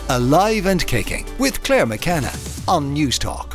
Alive and Kicking with Claire McKenna on News Talk.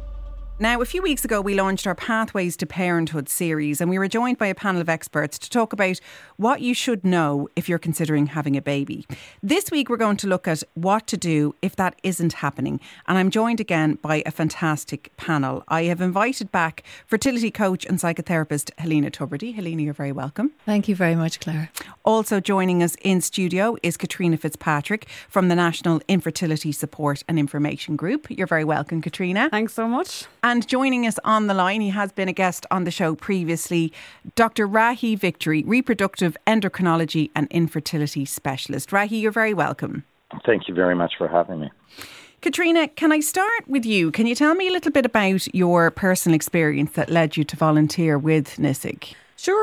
Now, a few weeks ago, we launched our Pathways to Parenthood series, and we were joined by a panel of experts to talk about what you should know if you're considering having a baby. This week, we're going to look at what to do if that isn't happening. And I'm joined again by a fantastic panel. I have invited back fertility coach and psychotherapist Helena Tubridy. Helena, you're very welcome. Thank you very much, Claire. Also joining us in studio is Katrina Fitzpatrick from the National Infertility Support and Information Group. You're very welcome, Katrina. Thanks so much. And joining us on the line, he has been a guest on the show previously, Dr. Rahi Victory, reproductive endocrinology and infertility specialist. Rahi, you're very welcome. Thank you very much for having me. Katrina, can I start with you? Can you tell me a little bit about your personal experience that led you to volunteer with NISIG?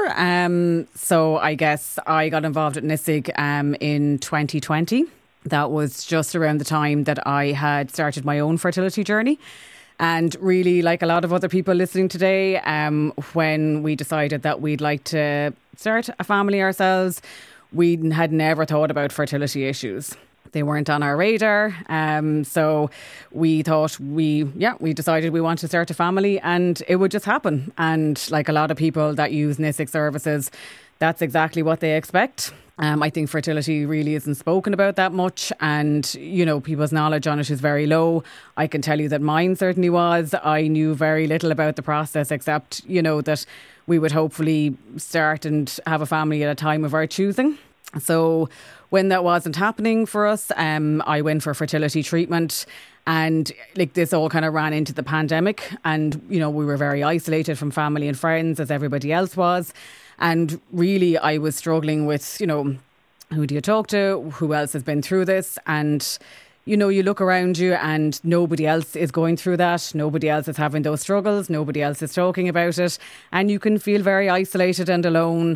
Sure. So I guess I got involved at NISIG in 2020. That was just around the time that I had started my own fertility journey. And really, like a lot of other people listening today, when we decided that we'd like to start a family ourselves, we had never thought about fertility issues. They weren't on our radar. So we thought we decided we wanted to start a family and it would just happen. And like a lot of people that use NISIG services, that's exactly what they expect. I think fertility really isn't spoken about that much and, you know, people's knowledge on it is very low. I can tell you that mine certainly was. I knew very little about the process except, you know, that we would hopefully start and have a family at a time of our choosing. So when that wasn't happening for us, I went for fertility treatment and like this all kind of ran into the pandemic and, you know, we were very isolated from family and friends as everybody else was. And really, I was struggling with, you know, who do you talk to? Who else has been through this? And, you know, you look around you and nobody else is going through that. Nobody else is having those struggles. Nobody else is talking about it. And you can feel very isolated and alone.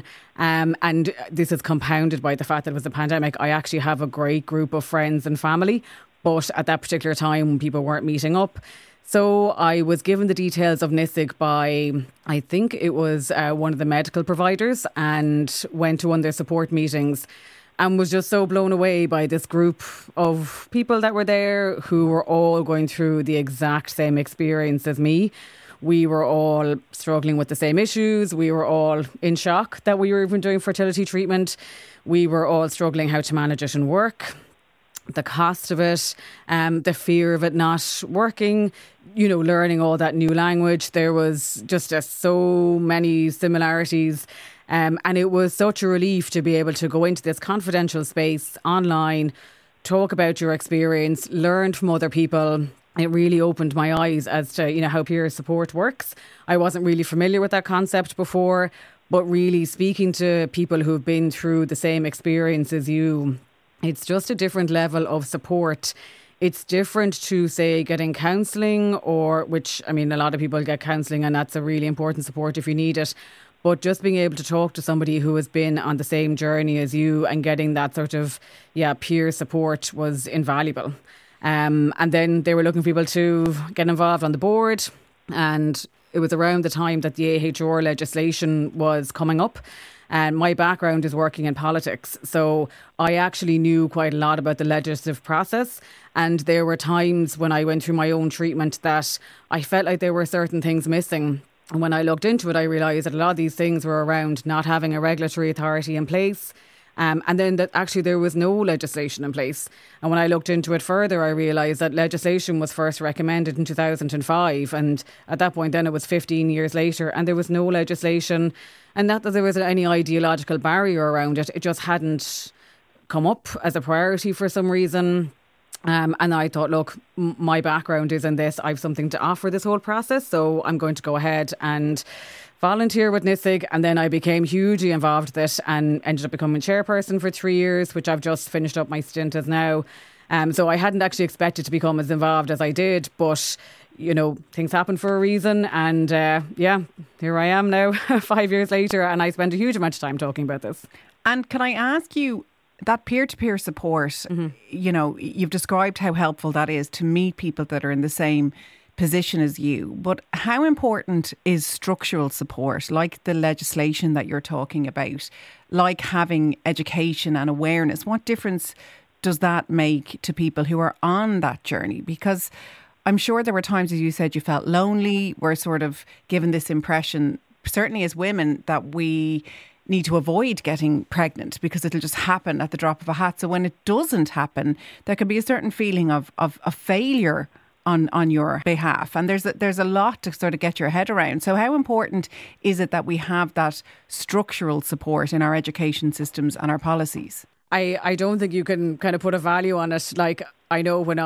And this is compounded by the fact that it was a pandemic. I actually have a great group of friends and family. But at that particular time, people weren't meeting up. So I was given the details of NISIG by, I think it was one of the medical providers and went to one of their support meetings and was just so blown away by this group of people that were there who were all going through the exact same experience as me. We were all struggling with the same issues. We were all in shock that we were even doing fertility treatment. We were all struggling how to manage it in work. The cost of it, the fear of it not working, you know, learning all that new language. There was just so many similarities. And it was such a relief to be able to go into this confidential space online, talk about your experience, learn from other people. It really opened my eyes as to, you know, how peer support works. I wasn't really familiar with that concept before, but really speaking to people who've been through the same experience as you, it's just a different level of support. It's different to, say, getting counselling which, I mean, a lot of people get counselling and that's a really important support if you need it. But just being able to talk to somebody who has been on the same journey as you and getting that sort of, peer support was invaluable. And then they were looking for people to get involved on the board. And it was around the time that the AHR legislation was coming up. And my background is working in politics. So I actually knew quite a lot about the legislative process. And there were times when I went through my own treatment that I felt like there were certain things missing. And when I looked into it, I realised that a lot of these things were around not having a regulatory authority in place. And then that actually there was no legislation in place. And when I looked into it further, I realised that legislation was first recommended in 2005. And at that point then it was 15 years later and there was no legislation. And not that there was any ideological barrier around it. It just hadn't come up as a priority for some reason. And I thought, look, my background is in this. I have something to offer this whole process. So I'm going to go ahead and volunteer with NISIG. And then I became hugely involved with it and ended up becoming chairperson for 3 years, which I've just finished up my stint as now. So I hadn't actually expected to become as involved as I did. But, you know, things happen for a reason. And here I am now 5 years later. And I spent a huge amount of time talking about this. And can I ask you, that peer-to-peer support, you know, you've described how helpful that is to meet people that are in the same position as you. But how important is structural support, like the legislation that you're talking about, like having education and awareness? What difference does that make to people who are on that journey? Because I'm sure there were times, as you said, you felt lonely. We're sort of given this impression, certainly as women, that we need to avoid getting pregnant because it'll just happen at the drop of a hat. So when it doesn't happen, there can be a certain feeling of failure on your behalf. And there's a lot to sort of get your head around. So how important is it that we have that structural support in our education systems and our policies? I don't think you can kind of put a value on it. Like, I know when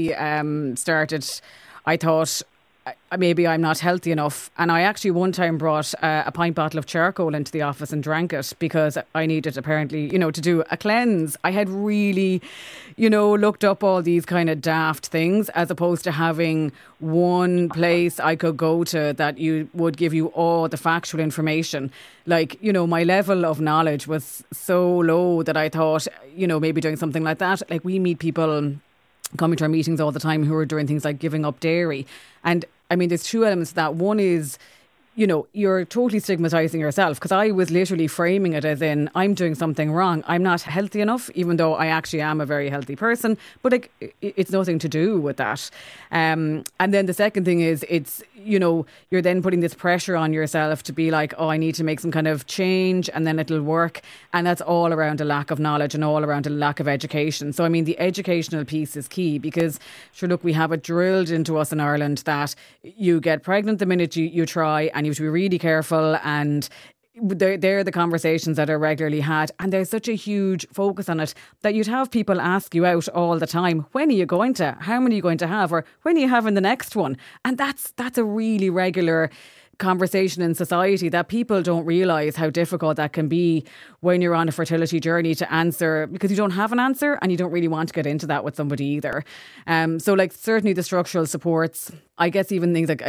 I started, I thought maybe I'm not healthy enough. And I actually one time brought a pint bottle of charcoal into the office and drank it because I needed apparently, to do a cleanse. I had really, looked up all these kind of daft things as opposed to having one place I could go to that you would give you all the factual information. Like, my level of knowledge was so low that I thought, maybe doing something like that. Like, we meet people coming to our meetings all the time who are doing things like giving up dairy. And I mean, there's two elements to that. One is, you're totally stigmatising yourself, because I was literally framing it as in, I'm doing something wrong. I'm not healthy enough, even though I actually am a very healthy person. But it's nothing to do with that. And then the second thing is, it's, you're then putting this pressure on yourself to be like, oh, I need to make some kind of change and then it'll work. And that's all around a lack of knowledge and all around a lack of education. So, I mean, the educational piece is key because, sure, look, we have it drilled into us in Ireland that you get pregnant the minute you try, and you have to be really careful, and they're the conversations that are regularly had, and there's such a huge focus on it that you'd have people ask you out all the time, when are you going to, how many are you going to have, or when are you having the next one? And that's a really regular conversation in society that people don't realise how difficult that can be when you're on a fertility journey to answer, because you don't have an answer and you don't really want to get into that with somebody either. So like certainly the structural supports, I guess even things like,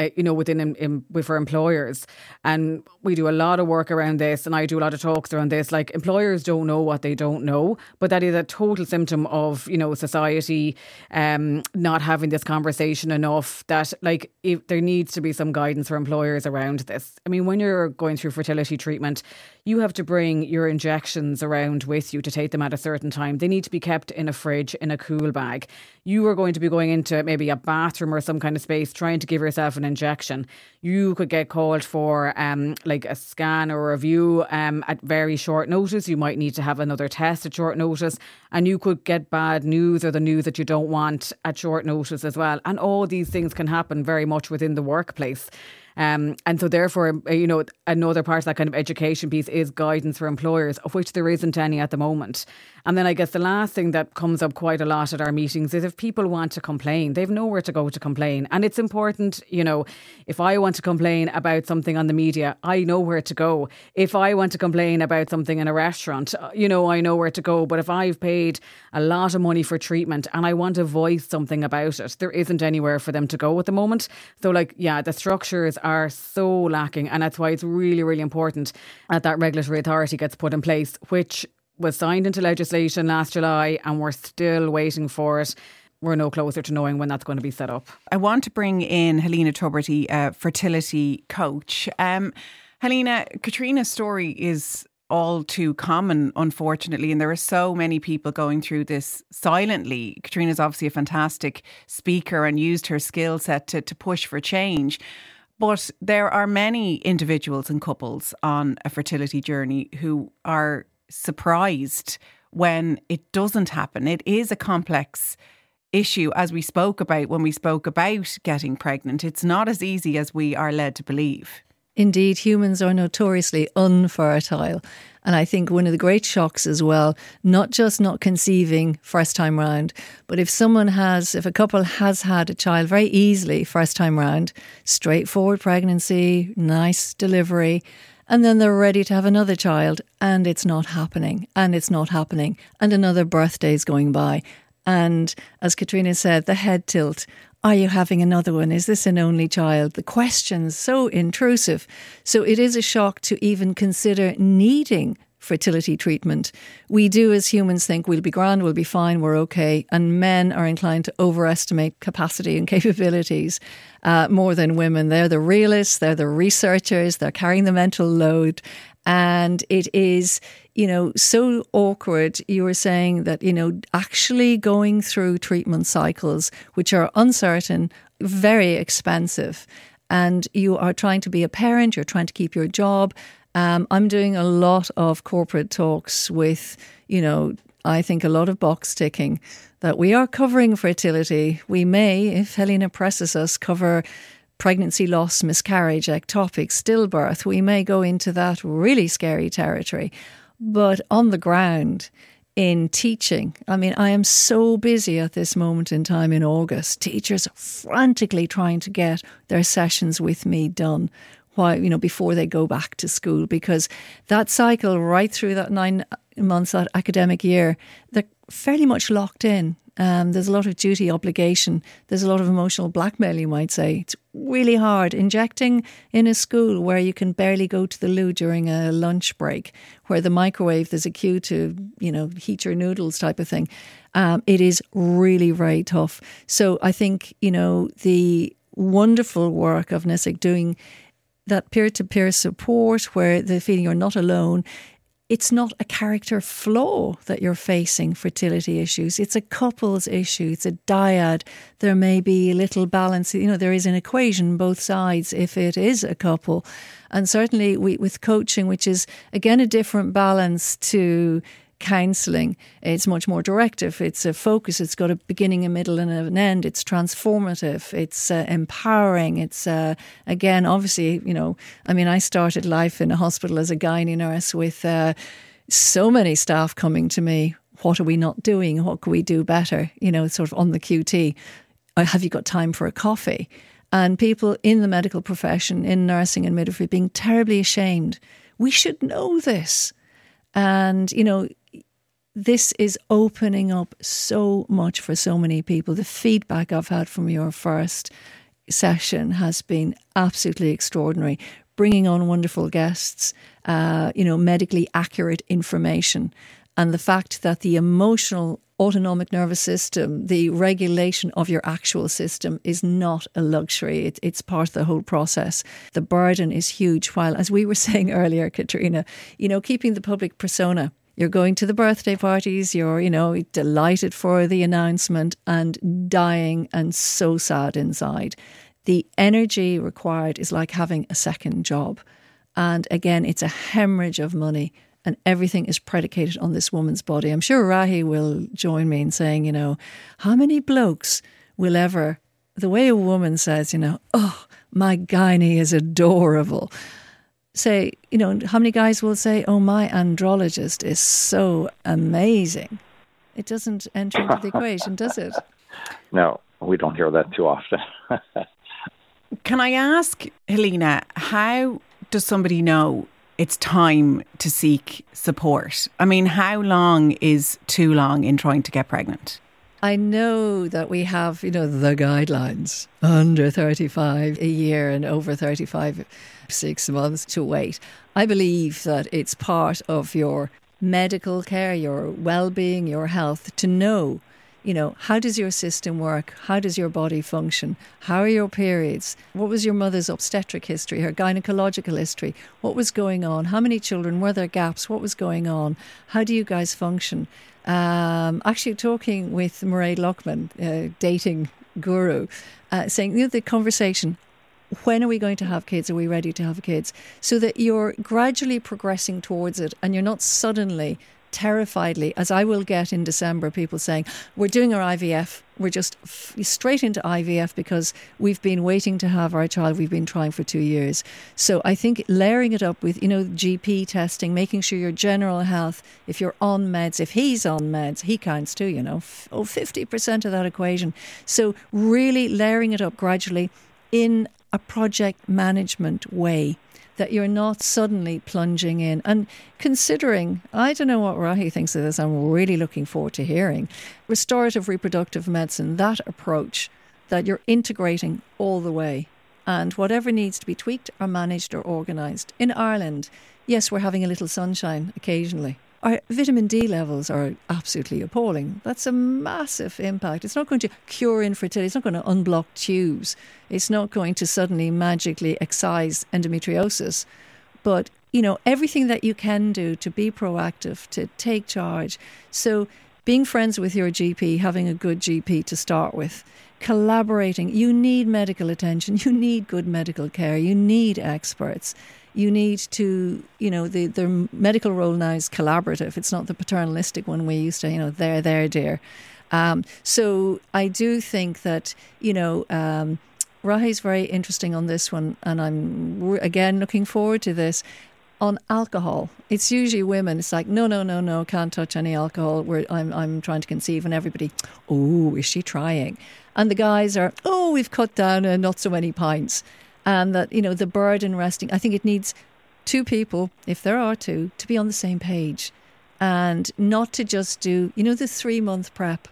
for employers, and we do a lot of work around this and I do a lot of talks around this, like employers don't know what they don't know, but that is a total symptom of, society not having this conversation enough, that like if there needs to be some guidance for employers around this. I mean, when you're going through fertility treatment, you have to bring your injections around with you to take them at a certain time. They need to be kept in a fridge, in a cool bag. You are going to be going into maybe a bathroom or some kind of space trying to give yourself an injection. You could get called for like a scan or a review at very short notice. You might need to have another test at short notice, and you could get bad news or the news that you don't want at short notice as well. And all these things can happen very much within the workplace. And so therefore, another part of that kind of education piece is guidance for employers, of which there isn't any at the moment. And then I guess the last thing that comes up quite a lot at our meetings is if people want to complain, they've nowhere to go to complain. And it's important, if I want to complain about something on the media, I know where to go. If I want to complain about something in a restaurant, I know where to go. But if I've paid a lot of money for treatment and I want to voice something about it, there isn't anywhere for them to go at the moment. So the structures are so lacking, and that's why it's really, really important that regulatory authority gets put in place, which was signed into legislation last July, and we're still waiting for it. We're no closer to knowing when that's going to be set up. I want to bring in Helena Tubridy, a fertility coach. Helena, Katrina's story is all too common, unfortunately, and there are so many people going through this silently. Katrina's obviously a fantastic speaker and used her skill set to push for change. But there are many individuals and couples on a fertility journey who are surprised when it doesn't happen. It is a complex issue, as we spoke about when we spoke about getting pregnant. It's not as easy as we are led to believe. Indeed, humans are notoriously unfertile. And I think one of the great shocks as well, not just not conceiving first time round, but if a couple has had a child very easily first time round, straightforward pregnancy, nice delivery, and then they're ready to have another child and it's not happening, and another birthday's going by. And as Katrina said, the head tilt. Are you having another one? Is this an only child? The question's so intrusive. So it is a shock to even consider needing fertility treatment. We do as humans think we'll be grand, we'll be fine, we're okay. And men are inclined to overestimate capacity and capabilities more than women. They're the realists, they're the researchers, they're carrying the mental load. And it is, so awkward. You were saying that, actually going through treatment cycles, which are uncertain, very expensive, and you are trying to be a parent, you're trying to keep your job. I'm doing a lot of corporate talks with, I think a lot of box ticking that we are covering fertility. We may, if Helena presses us, cover pregnancy loss, miscarriage, ectopic, stillbirth. We may go into that really scary territory. But on the ground, in teaching, I am so busy at this moment in time in August. Teachers are frantically trying to get their sessions with me done before they go back to school, because that cycle right through that 9 months, that academic year, they're fairly much locked in. There's a lot of duty obligation. There's a lot of emotional blackmail, you might say. It's really hard. Injecting in a school where you can barely go to the loo during a lunch break, where the microwave, there's a queue to, heat your noodles type of thing. It is really very tough. So I think, the wonderful work of NISIC doing that peer-to-peer support where the feeling you're not alone. It's not a character flaw that you're facing fertility issues. It's a couple's issue. It's a dyad. There may be a little balance. There is an equation, both sides, if it is a couple. And certainly with coaching, which is, again, a different balance to counselling, it's much more directive. It's a focus. It's got a beginning, a middle and an end. It's transformative. It's empowering. It's, again, obviously, I started life in a hospital as a gynae nurse with so many staff coming to me. What are we not doing? What can we do better? Sort of on the QT. Have you got time for a coffee? And people in the medical profession, in nursing and midwifery, being terribly ashamed. We should know this. And, this is opening up so much for so many people. The feedback I've had from your first session has been absolutely extraordinary. Bringing on wonderful guests, medically accurate information, and the fact that the emotional autonomic nervous system, the regulation of your actual system is not a luxury. It's part of the whole process. The burden is huge. While, as we were saying earlier, Katrina, keeping the public persona. You're going to the birthday parties, you're, delighted for the announcement and dying and so sad inside. The energy required is like having a second job. And again, it's a hemorrhage of money and everything is predicated on this woman's body. I'm sure Rahi will join me in saying, how many blokes will ever, the way a woman says, oh, my gynae is adorable. Say, how many guys will say, oh, my andrologist is so amazing? It doesn't enter into the equation, does it? No, we don't hear that too often. Can I ask, Helena, how does somebody know it's time to seek support? How long is too long in trying to get pregnant? I know that we have, the guidelines, under 35 a year and over 35, 6 months to wait. I believe that it's part of your medical care, your well-being, your health, to know, how does your system work? How does your body function? How are your periods? What was your mother's obstetric history, her gynecological history? What was going on? How many children? Were there gaps? What was going on? How do you guys function? Actually talking with Mairead Lockman, dating guru, saying, the conversation, when are we going to have kids? Are we ready to have kids? So that you're gradually progressing towards it and you're not suddenly, terrifiedly, as I will get in December, people saying, we're doing our IVF. We're just straight into IVF because we've been waiting to have our child. We've been trying for 2 years. So I think layering it up with, GP testing, making sure your general health, if you're on meds, if he's on meds, he counts too, 50% of that equation. So really layering it up gradually in a project management way, that you're not suddenly plunging in and considering, I don't know what Rahi thinks of this, I'm really looking forward to hearing, restorative reproductive medicine, that approach that you're integrating all the way. and whatever needs to be tweaked or managed or organised. In Ireland, yes, we're having a little sunshine occasionally. Our vitamin D levels are absolutely appalling. That's a massive impact. It's not going to cure infertility. It's not going to unblock tubes. It's not going to suddenly magically excise endometriosis. But, you know, everything that you can do to be proactive, to take charge. So being friends with your GP, having a good GP to start with, collaborating. You need medical attention. You need good medical care. You need experts. You need to, you know, the medical role now is collaborative. It's not the paternalistic one we used to, you know, there, dear. So I do think that, you know, Rahi's very interesting on this one. And I'm, again, looking forward to this. On alcohol, it's usually women. It's like, no, can't touch any alcohol. I'm trying to conceive, and everybody, oh, is she trying? And the guys are, oh, we've cut down not so many pints. And that, you know, the burden resting, I think it needs two people, if there are two, to be on the same page and not to just do, you know, the 3-month prep,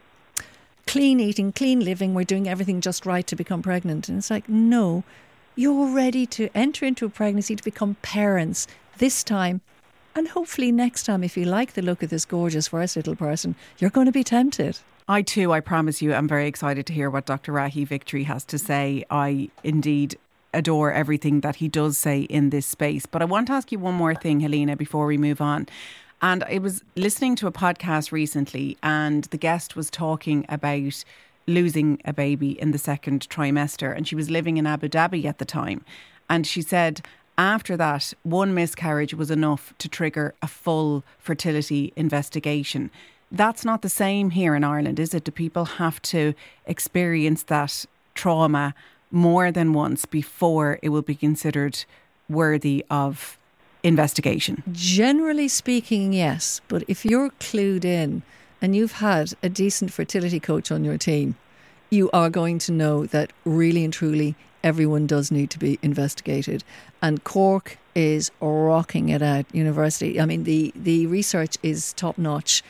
clean eating, clean living, we're doing everything just right to become pregnant. And it's like, no, you're ready to enter into a pregnancy to become parents this time. And hopefully next time, if you like the look of this gorgeous first little person, you're going to be tempted. I too, I promise you, I'm very excited to hear what Dr. Rahi Victory has to say. I indeed adore everything that he does say in this space. But I want to ask you one more thing, Helena, before we move on. And I was listening to a podcast recently and the guest was talking about losing a baby in the second trimester, and she was living in Abu Dhabi at the time. And she said after that, one miscarriage was enough to trigger a full fertility investigation. That's not the same here in Ireland, is it? Do people have to experience that trauma more than once before it will be considered worthy of investigation? Generally speaking, yes. But if you're clued in and you've had a decent fertility coach on your team, you are going to know that really and truly everyone does need to be investigated. And Cork is rocking it out. University, I mean, the research is top notch.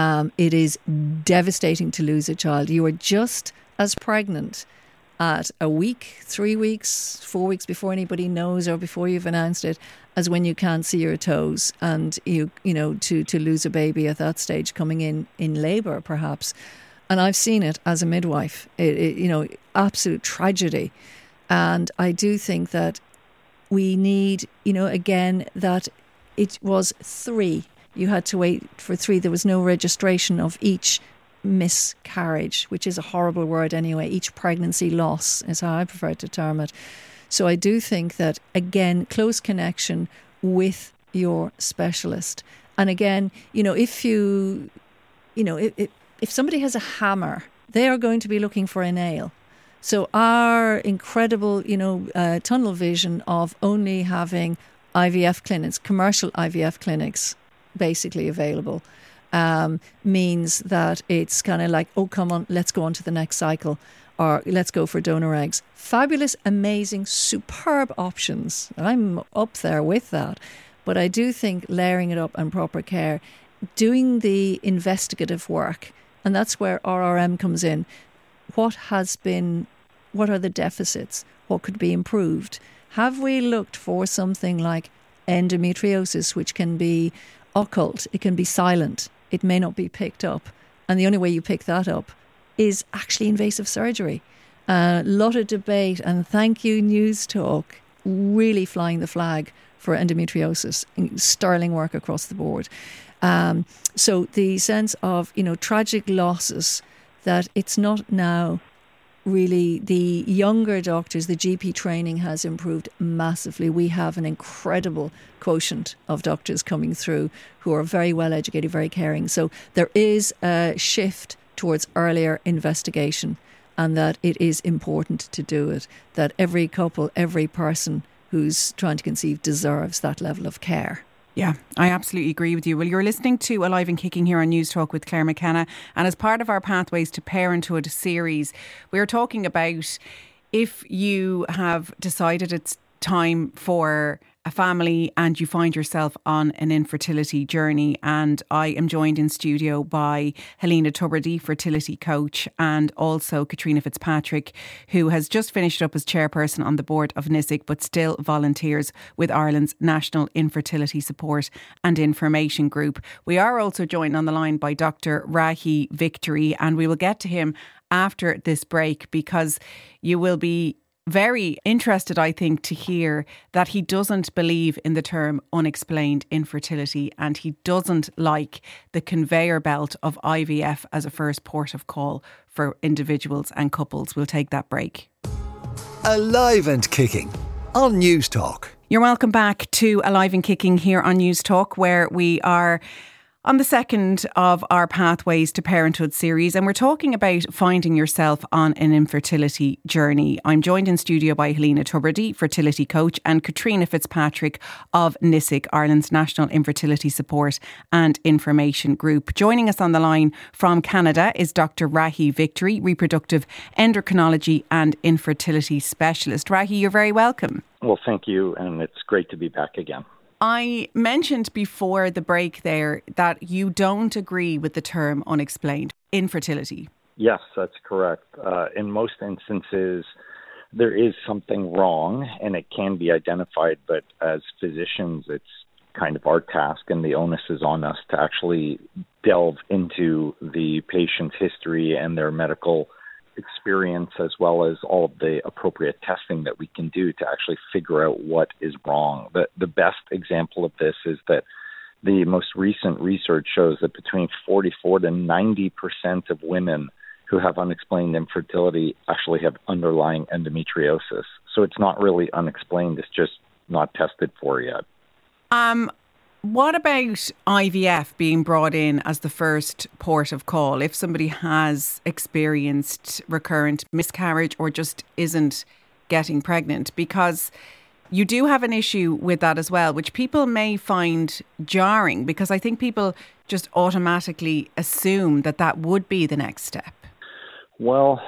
It is devastating to lose a child. You are just as pregnant at a week, 3 weeks, 4 weeks before anybody knows or before you've announced it, as when you can't see your toes, and you know, to lose a baby at that stage, coming in labour perhaps. And I've seen it as a midwife, you know, absolute tragedy. And I do think that we need, you know, again, that it was 3. You had to wait for 3. There was no registration of each miscarriage, which is a horrible word anyway. Each pregnancy loss is how I prefer to term it. So I do think that, again, close connection with your specialist. And again, you know, if somebody has a hammer, they are going to be looking for a nail. So our incredible, you know, tunnel vision of only having IVF clinics, commercial IVF clinics, basically available, means that it's kind of like, oh, come on, let's go on to the next cycle, or let's go for donor eggs. Fabulous, amazing, superb options. I'm up there with that. But I do think layering it up and proper care, doing the investigative work, and that's where RRM comes in. What are the deficits? What could be improved? Have we looked for something like endometriosis, which can be occult? It can be silent. It may not be picked up. And the only way you pick that up is actually invasive surgery. A lot of debate, and thank you, News Talk, really flying the flag for endometriosis. Sterling work across the board. So the sense of, you know, tragic losses, that it's not now really the younger doctors, the GP training has improved massively. We have an incredible quotient of doctors coming through who are very well educated, very caring. So there is a shift towards earlier investigation, and that it is important to do it, that every couple, every person who's trying to conceive deserves that level of care. Yeah, I absolutely agree with you. Well, you're listening to Alive and Kicking here on News Talk with Claire McKenna. And as part of our Pathways to Parenthood series, we're talking about if you have decided it's time for a family and you find yourself on an infertility journey. And I am joined in studio by Helena Tubridy, fertility coach, and also Katrina Fitzpatrick, who has just finished up as chairperson on the board of NISIC, but still volunteers with Ireland's National Infertility Support and Information Group. We are also joined on the line by Dr. Rahi Victory, and we will get to him after this break, because you will be very interested, I think, to hear that he doesn't believe in the term unexplained infertility, and he doesn't like the conveyor belt of IVF as a first port of call for individuals and couples. We'll take that break. Alive and Kicking on News Talk. You're welcome back to Alive and Kicking here on News Talk, where we are on the second of our Pathways to Parenthood series, and we're talking about finding yourself on an infertility journey. I'm joined in studio by Helena Tubridy, fertility coach, and Katrina Fitzpatrick of NISIC, Ireland's National Infertility Support and Information Group. Joining us on the line from Canada is Dr. Rahi Victory, reproductive endocrinology and infertility specialist. Rahi, you're very welcome. Well, thank you, and it's great to be back again. I mentioned before the break there that you don't agree with the term unexplained infertility. Yes, that's correct. In most instances, there is something wrong and it can be identified, but as physicians, it's kind of our task and the onus is on us to actually delve into the patient's history and their medical experience, as well as all of the appropriate testing that we can do to actually figure out what is wrong. The best example of this is that the most recent research shows that between 44 to 90% of women who have unexplained infertility actually have underlying endometriosis. So it's not really unexplained, it's just not tested for yet. What about IVF being brought in as the first port of call if somebody has experienced recurrent miscarriage or just isn't getting pregnant? Because you do have an issue with that as well, which people may find jarring, because I think people just automatically assume that that would be the next step. Well,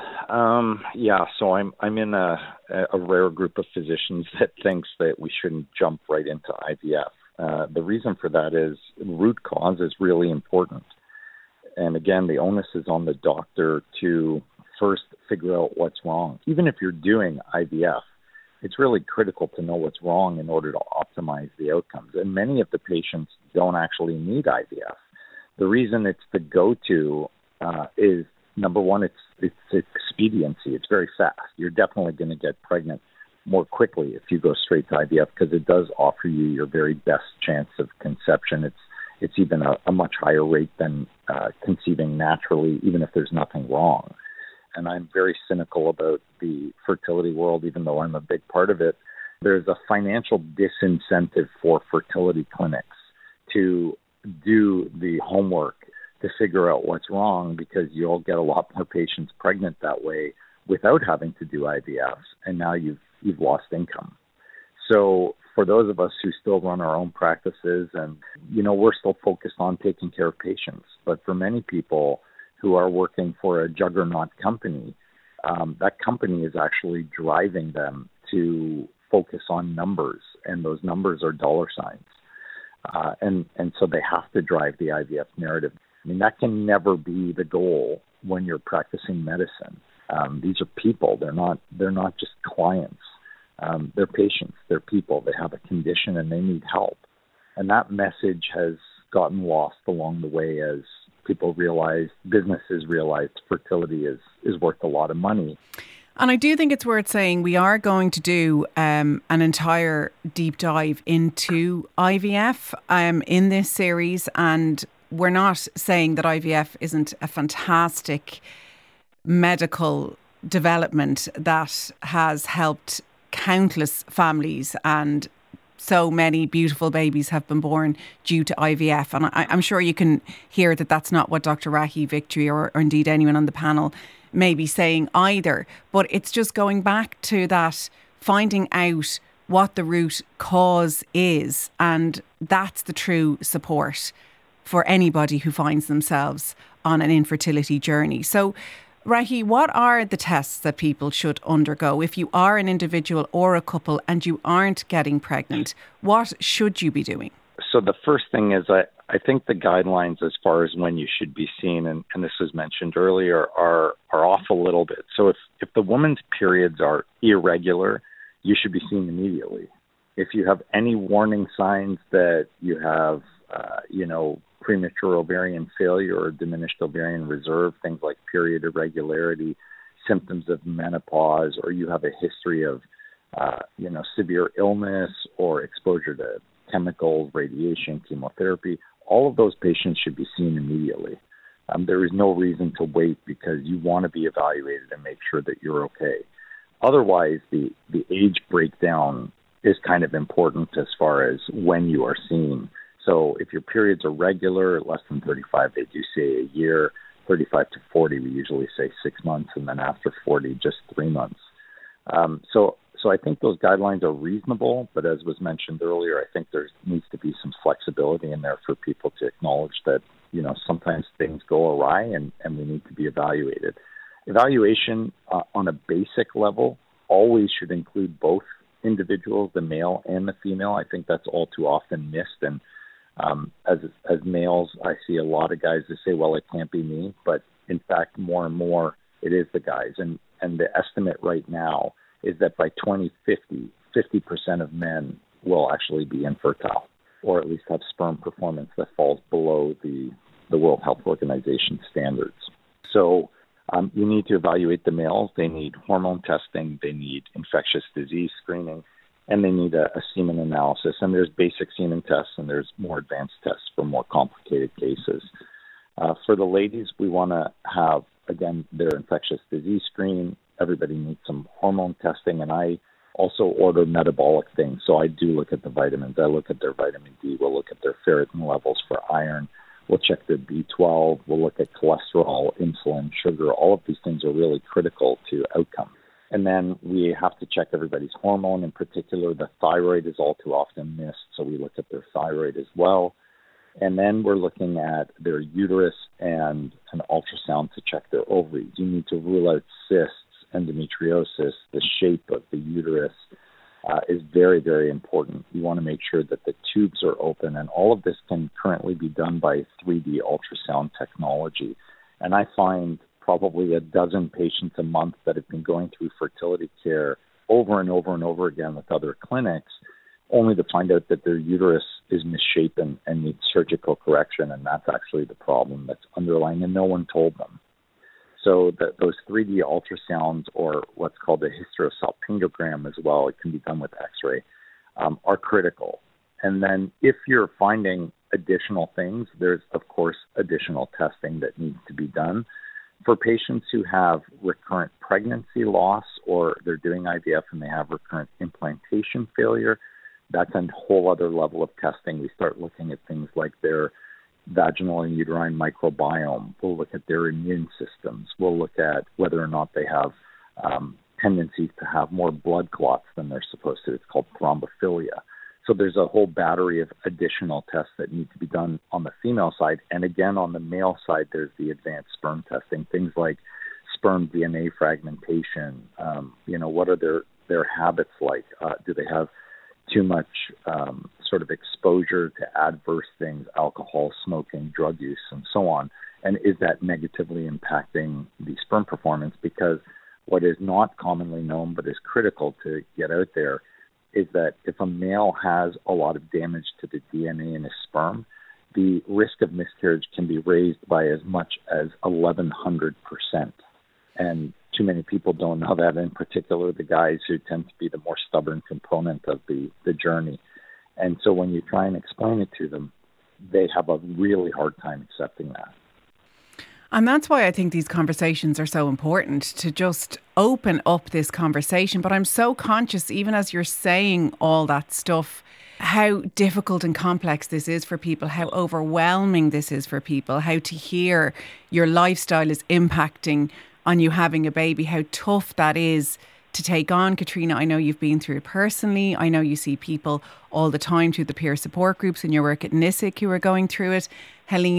so I'm in a rare group of physicians that thinks that we shouldn't jump right into IVF. The reason for that is root cause is really important. And again, the onus is on the doctor to first figure out what's wrong. Even if you're doing IVF, it's really critical to know what's wrong in order to optimize the outcomes. And many of the patients don't actually need IVF. The reason it's the go-to is, number one, it's expediency. It's very fast. You're definitely going to get pregnant more quickly if you go straight to IVF, because it does offer you your very best chance of conception. It's even a much higher rate than conceiving naturally, even if there's nothing wrong. And I'm very cynical about the fertility world, even though I'm a big part of it. There's a financial disincentive for fertility clinics to do the homework to figure out what's wrong, because you'll get a lot more patients pregnant that way without having to do IVFs, and now you've lost income. So for those of us who still run our own practices, and, we're still focused on taking care of patients. But for many people who are working for a juggernaut company, that company is actually driving them to focus on numbers, and those numbers are dollar signs. And so they have to drive the IVF narrative. I mean, that can never be the goal when you're practicing medicine. These are people. They're not just clients. They're patients. They're people. They have a condition and they need help. And that message has gotten lost along the way as businesses realized fertility is worth a lot of money. And I do think it's worth saying we are going to do an entire deep dive into IVF in this series. And we're not saying that IVF isn't a fantastic medical development that has helped countless families, and so many beautiful babies have been born due to IVF. And I'm sure you can hear that that's not what Dr. Rahi Victory or indeed anyone on the panel may be saying either. But it's just going back to that, finding out what the root cause is. And that's the true support for anybody who finds themselves on an infertility journey. So Rahi, what are the tests that people should undergo? If you are an individual or a couple and you aren't getting pregnant, what should you be doing? So the first thing is I think the guidelines as far as when you should be seen, and this was mentioned earlier, are off a little bit. So if the woman's periods are irregular, you should be seen immediately. If you have any warning signs that you have, premature ovarian failure or diminished ovarian reserve, things like period irregularity, symptoms of menopause, or you have a history of, severe illness or exposure to chemicals, radiation, chemotherapy, all of those patients should be seen immediately. There is no reason to wait because you want to be evaluated and make sure that you're okay. Otherwise, the age breakdown is kind of important as far as when you are seen. So if your periods are regular, less than 35, they do say a year. 35 to 40, we usually say 6 months, and then after 40, just 3 months. So I think those guidelines are reasonable, but as was mentioned earlier, I think there needs to be some flexibility in there for people to acknowledge that, sometimes things go awry and we need to be evaluated. Evaluation on a basic level always should include both individuals, the male and the female. I think that's all too often missed. And as males, I see a lot of guys that say, well, it can't be me. But in fact, more and more, it is the guys. And the estimate right now is that by 2050, 50% of men will actually be infertile, or at least have sperm performance that falls below the World Health Organization standards. So you need to evaluate the males. They need hormone testing, they need infectious disease screening, and they need a semen analysis. And there's basic semen tests, and there's more advanced tests for more complicated cases. For the ladies, we want to have, again, their infectious disease screen. Everybody needs some hormone testing, and I also order metabolic things. So I do look at the vitamins. I look at their vitamin D. We'll look at their ferritin levels for iron. We'll check their B12. We'll look at cholesterol, insulin, sugar. All of these things are really critical to outcome. And then we have to check everybody's hormone. In particular, the thyroid is all too often missed, so we look at their thyroid as well. And then we're looking at their uterus and an ultrasound to check their ovaries. You need to rule out cysts, endometriosis. The shape of the uterus is very, very important. You want to make sure that the tubes are open, and all of this can currently be done by 3D ultrasound technology. And I find probably a dozen patients a month that have been going through fertility care over and over and over again with other clinics, only to find out that their uterus is misshapen and needs surgical correction, and that's actually the problem that's underlying, and no one told them. So those 3D ultrasounds, or what's called a hysterosalpingogram as well, it can be done with X-ray, are critical. And then if you're finding additional things, there's, of course, additional testing that needs to be done. For patients who have recurrent pregnancy loss, or they're doing IVF and they have recurrent implantation failure, that's a whole other level of testing. We start looking at things like their vaginal and uterine microbiome. We'll look at their immune systems. We'll look at whether or not they have tendencies to have more blood clots than they're supposed to. It's called thrombophilia. So there's a whole battery of additional tests that need to be done on the female side. And again, on the male side, there's the advanced sperm testing, things like sperm DNA fragmentation. What are their habits like? Do they have too much sort of exposure to adverse things, alcohol, smoking, drug use, and so on? And is that negatively impacting the sperm performance? Because what is not commonly known but is critical to get out there is that if a male has a lot of damage to the DNA in his sperm, the risk of miscarriage can be raised by as much as 1,100%. And too many people don't know that, in particular the guys who tend to be the more stubborn component of the journey. And so when you try and explain it to them, they have a really hard time accepting that. And that's why I think these conversations are so important, to just open up this conversation. But I'm so conscious, even as you're saying all that stuff, how difficult and complex this is for people, how overwhelming this is for people, how to hear your lifestyle is impacting on you having a baby, how tough that is to take on. Katrina, I know you've been through it personally. I know you see people all the time through the peer support groups in your work at NISIC who are going through it. Helena,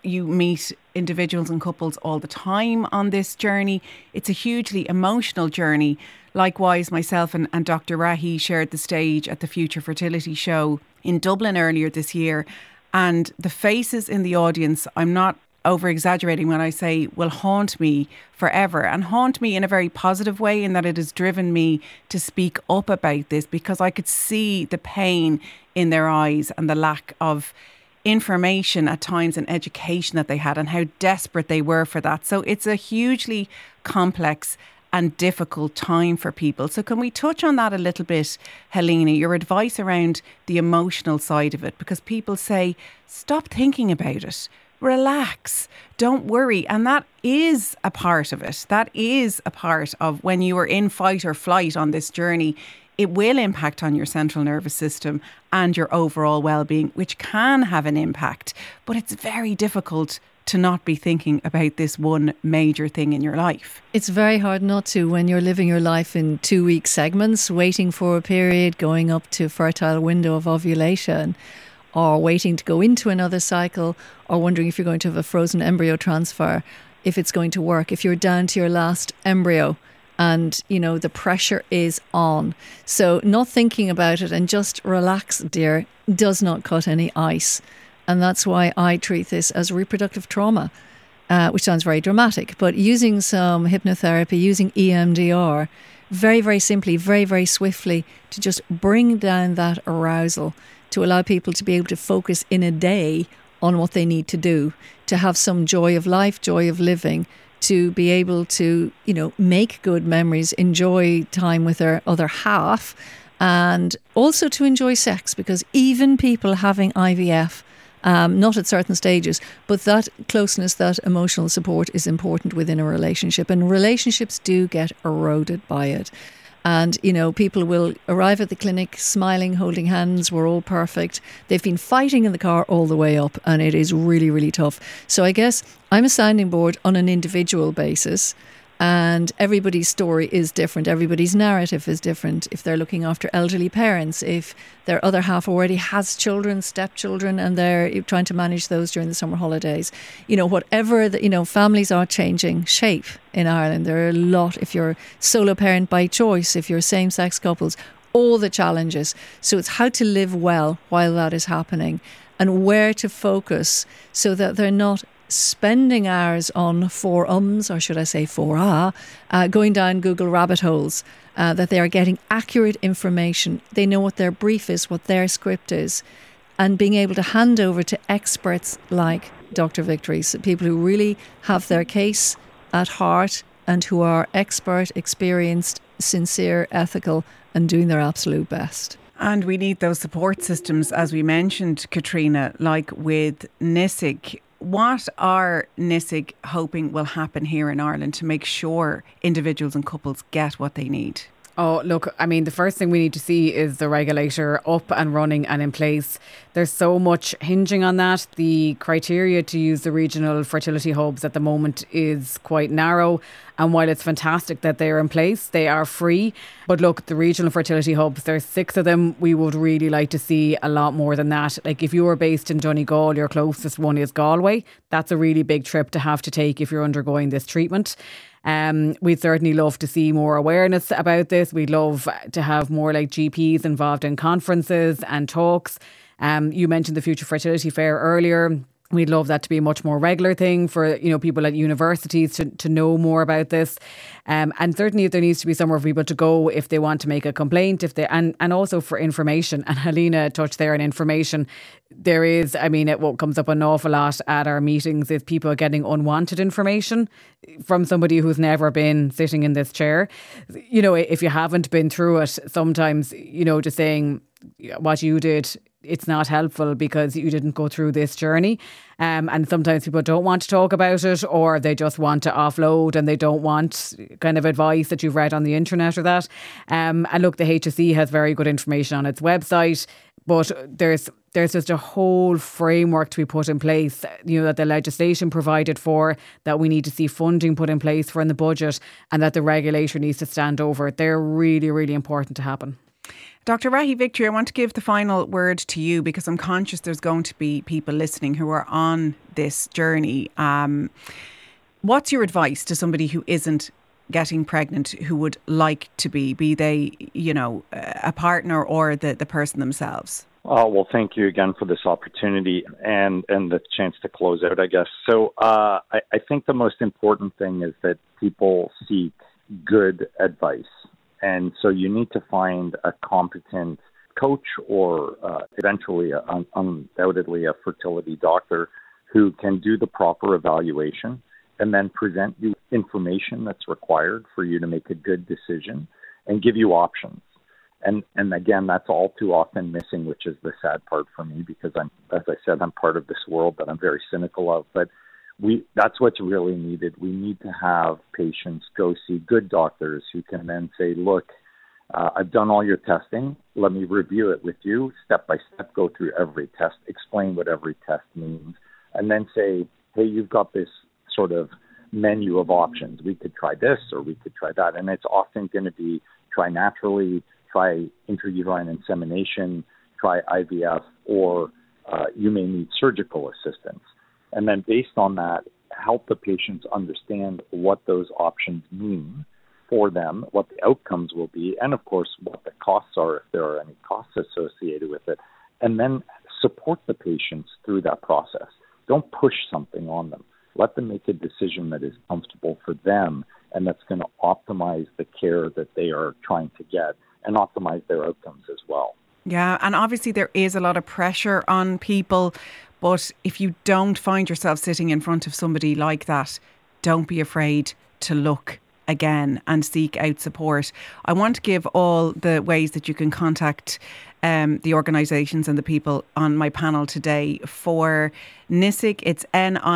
You meet individuals and couples all the time on this journey. It's a hugely emotional journey. Likewise, myself and Dr. Rahi shared the stage at the Future Fertility Show in Dublin earlier this year. And the faces in the audience, I'm not over-exaggerating when I say, will haunt me forever, and haunt me in a very positive way, in that it has driven me to speak up about this, because I could see the pain in their eyes and the lack of information at times and education that they had, and how desperate they were for that. So it's a hugely complex and difficult time for people. So can we touch on that a little bit, Helena, your advice around the emotional side of it? Because people say, stop thinking about it. Relax, don't worry. And that is a part of it. That is a part of when you are in fight or flight on this journey. It will impact on your central nervous system and your overall well-being, which can have an impact. But it's very difficult to not be thinking about this one major thing in your life. It's very hard not to when you're living your life in 2-week segments, waiting for a period, going up to fertile window of ovulation, or waiting to go into another cycle, or wondering if you're going to have a frozen embryo transfer, if it's going to work, if you're down to your last embryo and, you know, the pressure is on. So not thinking about it and just relax, dear, does not cut any ice. And that's why I treat this as reproductive trauma, which sounds very dramatic, but using some hypnotherapy, using EMDR, very, very simply, very, very swiftly, to just bring down that arousal, to allow people to be able to focus in a day on what they need to do, to have some joy of life, joy of living, to be able to, you know, make good memories, enjoy time with their other half, and also to enjoy sex, because even people having IVF, not at certain stages, but that closeness, that emotional support is important within a relationship. And relationships do get eroded by it. And, you know, people will arrive at the clinic smiling, holding hands, we're all perfect. They've been fighting in the car all the way up, and it is really, really tough. So I guess I'm a sounding board on an individual basis, and everybody's story is different. Everybody's narrative is different. If they're looking after elderly parents, if their other half already has children, stepchildren, and they're trying to manage those during the summer holidays, you know, whatever, you know, families are changing shape in Ireland. There are a lot, if you're solo parent by choice, if you're same-sex couples, all the challenges. So it's how to live well while that is happening, and where to focus so that they're not spending hours on forums, or should I say going down Google rabbit holes, that they are getting accurate information. They know what their brief is, what their script is, and being able to hand over to experts like Dr. Victory, so people who really have their case at heart and who are expert, experienced, sincere, ethical, and doing their absolute best. And we need those support systems, as we mentioned, Katrina, like with NISIG. What are NISIG hoping will happen here in Ireland to make sure individuals and couples get what they need? Oh, look, I mean, the first thing we need to see is the regulator up and running and in place. There's so much hinging on that. The criteria to use the regional fertility hubs at the moment is quite narrow. And while it's fantastic that they're in place, they are free. But look, the regional fertility hubs, there's 6 of them. We would really like to see a lot more than that. Like if you are based in Donegal, your closest one is Galway. That's a really big trip to have to take if you're undergoing this treatment. We'd certainly love to see more awareness about this. We'd love to have more like GPs involved in conferences and talks. You mentioned the Future Fertility Fair earlier. We'd love that to be a much more regular thing for, you know, people at universities to know more about this. And certainly if there needs to be somewhere for people to go if they want to make a complaint, and also for information. And Helena touched there on information. There is, I mean, what comes up an awful lot at our meetings is people getting unwanted information from somebody who's never been sitting in this chair. You know, if you haven't been through it, sometimes, you know, just saying what you did, it's not helpful because you didn't go through this journey. And sometimes people don't want to talk about it, or they just want to offload and they don't want kind of advice that you've read on the internet or that. And look, the HSE has very good information on its website, but there's just a whole framework to be put in place, you know, that the legislation provided for, that we need to see funding put in place for in the budget, and that the regulator needs to stand over. They're really, really important to happen. Dr. Rahi Victory, I want to give the final word to you because I'm conscious there's going to be people listening who are on this journey. What's your advice to somebody who isn't getting pregnant, who would like to be they, a partner or the person themselves? Well, thank you again for this opportunity and the chance to close out, I guess. So I think the most important thing is that people seek good advice. And so you need to find a competent coach or eventually, undoubtedly, a fertility doctor who can do the proper evaluation and then present you information that's required for you to make a good decision and give you options. And again, that's all too often missing, which is the sad part for me because as I said, I'm part of this world that I'm very cynical of. But that's what's really needed. We need to have patients go see good doctors who can then say, look, I've done all your testing. Let me review it with you step by step, go through every test, explain what every test means, and then say, hey, you've got this sort of menu of options. We could try this or we could try that. And it's often going to be try naturally, try intrauterine insemination, try IVF, or you may need surgical assistance. And then based on that, help the patients understand what those options mean for them, what the outcomes will be, and of course, what the costs are, if there are any costs associated with it. And then support the patients through that process. Don't push something on them. Let them make a decision that is comfortable for them and that's going to optimize the care that they are trying to get and optimize their outcomes as well. Yeah, and obviously there is a lot of pressure on people, but if you don't find yourself sitting in front of somebody like that, don't be afraid to look again and seek out support. I want to give all the ways that you can contact the organisations and the people on my panel today. For NISIG, it's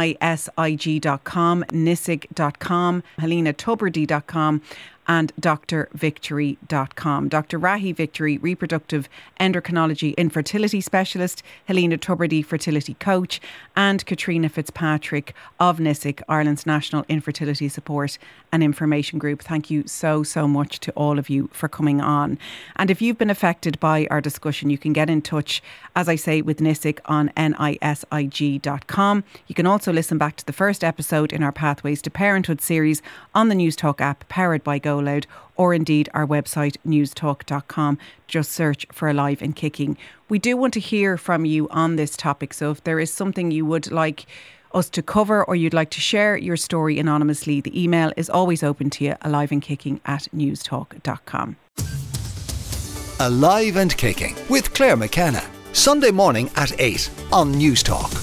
nisig.com, nisig.com, helenatuberty.com and drvictory.com. Dr. Rahi Victory, reproductive endocrinology infertility specialist, Helena Tuberty, fertility coach, and Katrina Fitzpatrick of NISIG, Ireland's National Infertility Support and Information Group. Thank you so much to all of you for coming on. And if you've been affected by our discussion, you can get in touch, as I say, with NISIG on nisig.com. You can also listen back to the first episode in our Pathways to Parenthood series on the Newstalk app, powered by Go Loud, or indeed our website newstalk.com. Just search for Alive and Kicking. We do want to hear from you on this topic, so if there is something you would like us to cover or you'd like to share your story anonymously, the email is always open to you, aliveandkicking@newstalk.com. Alive and Kicking with Claire McKenna, Sunday morning at 8 on Newstalk.